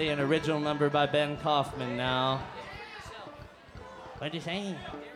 An original number by Ben Kaufman now. What'd you say?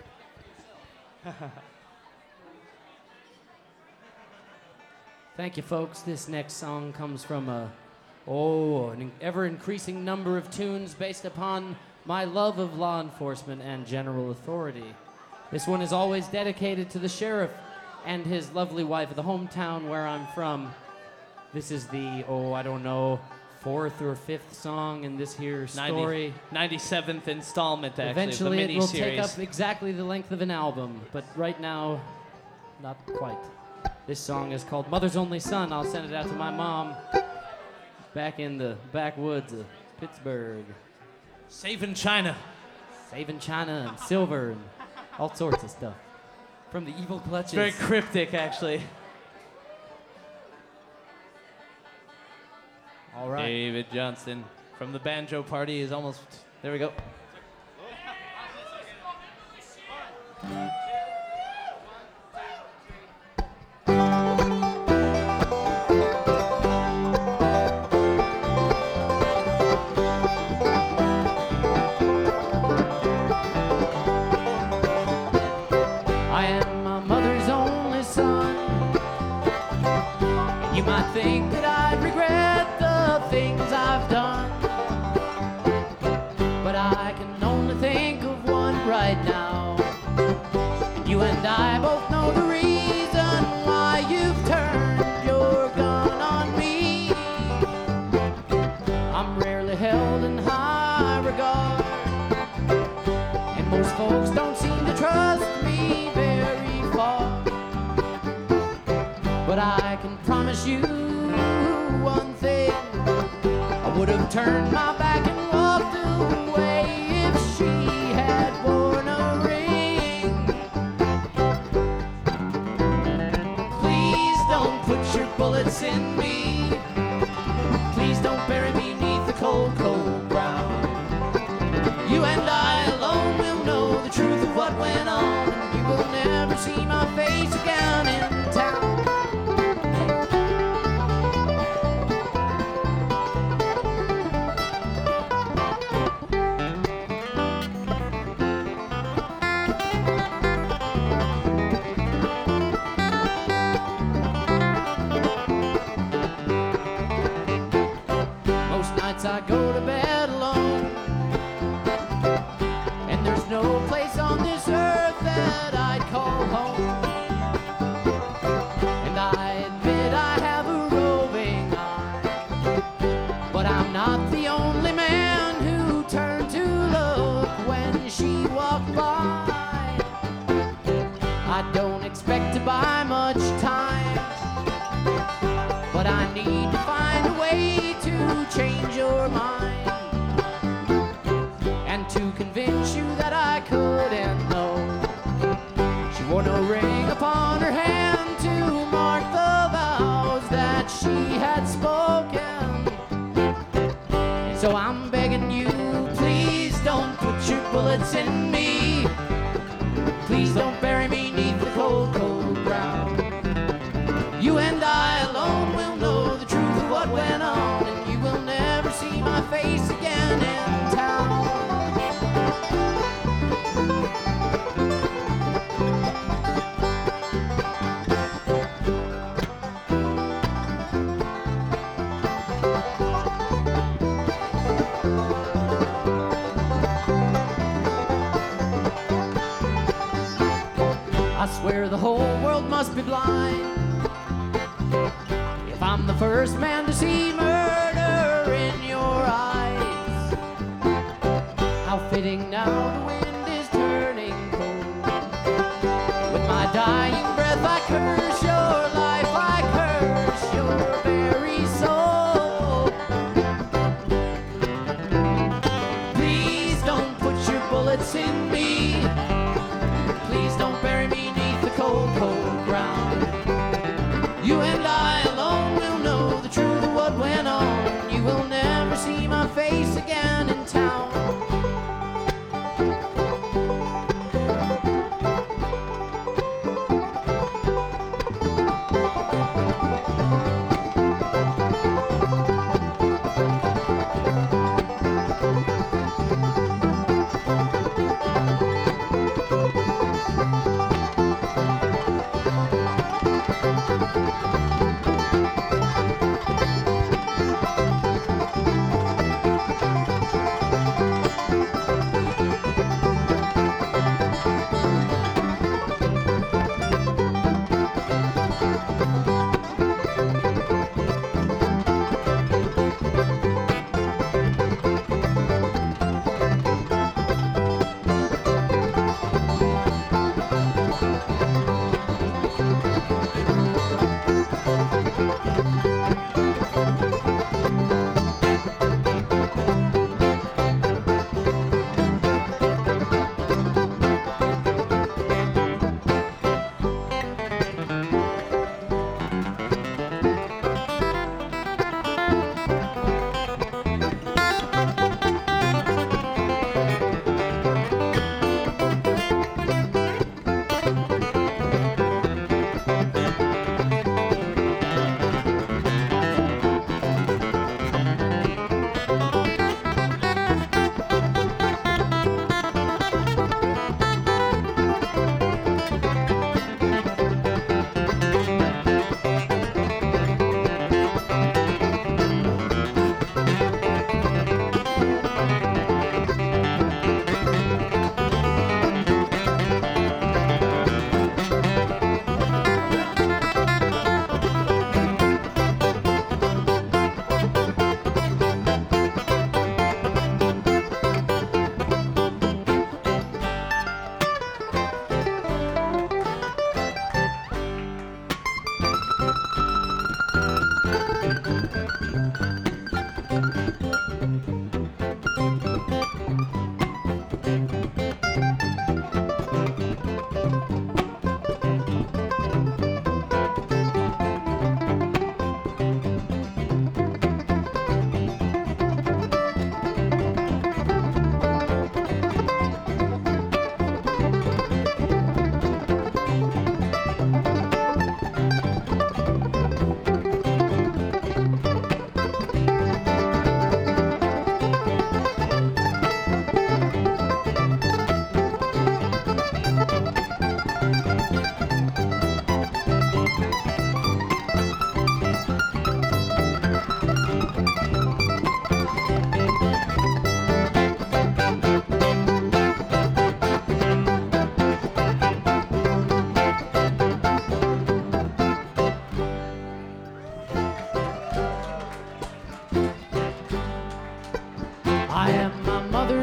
Thank you, folks. This next song comes from an ever-increasing number of tunes based upon my love of law enforcement and general authority. This one is always dedicated to the sheriff and his lovely wife of the hometown where I'm from. This is the, fourth or fifth song in this here story. 97th installment, actually. Eventually of the it will mini-series. take up exactly the length of an album, but right now, not quite. This song is called Mother's Only Son. I'll send it out to my mom back in the backwoods of Pittsburgh. Saving China. Saving China and silver and all sorts of stuff. From the evil clutches. Very cryptic, actually. All right. David Johnston from the Banjo Party is almost... There we go. I am my mother's only son. And you might think that I'd regret the things I've done, but I can only think of one right now. And you and I both know the reason why you've turned your gun on me. I'm rarely held in high regard, and most folks don't seem to trust me very far. But I can promise you one thing: I would have turned my back and walked away if she had worn a ring. Please don't put your bullets in me. Please don't bury me beneath the cold, cold ground. You and I alone will know the truth of what went on, and you will never see my face again in town. Most nights I go to bed alone, and there's no place on this earth that I'd call home. And I admit I have a roving eye, but I'm not the only man who turned to look when she walked by. I don't expect to buy much time, but I need to find a way to change your mind, and to convince you that I couldn't know. She wore no ring upon her hand to mark the vows that she had spoken. And so I'm begging you, please don't put your bullets in me. Please don't bury me neath the cold, cold ground. You and I alone will know the truth of what went on, and you will never see my face again in town. I swear the whole world must be blind if I'm the first man to see murder in your eyes. How fitting now the wind is turning cold. With my dying breath I curse your life, I curse your very soul. Please don't put your bullets in me. Please don't bury me neath the cold, cold ground. You and I alone will know the truth of what went on. You will never see my face again in town.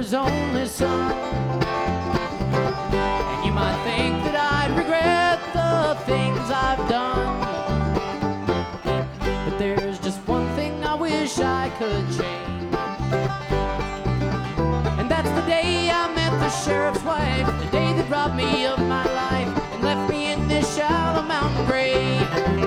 his only son. And you might think that I'd regret the things I've done, but there's just one thing I wish I could change. And that's the day I met the sheriff's wife, the day that robbed me of my life and left me in this shallow mountain grave.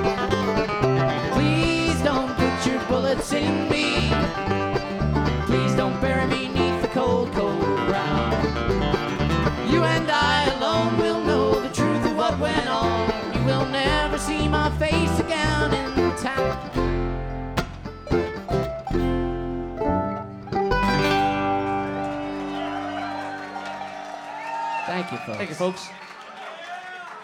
Please don't put your bullets in me. Please don't bury me neath the cold, cold ground. You and I alone will know the truth of what went on. You will never see my face again in town. Thank you, folks. Thank you, folks.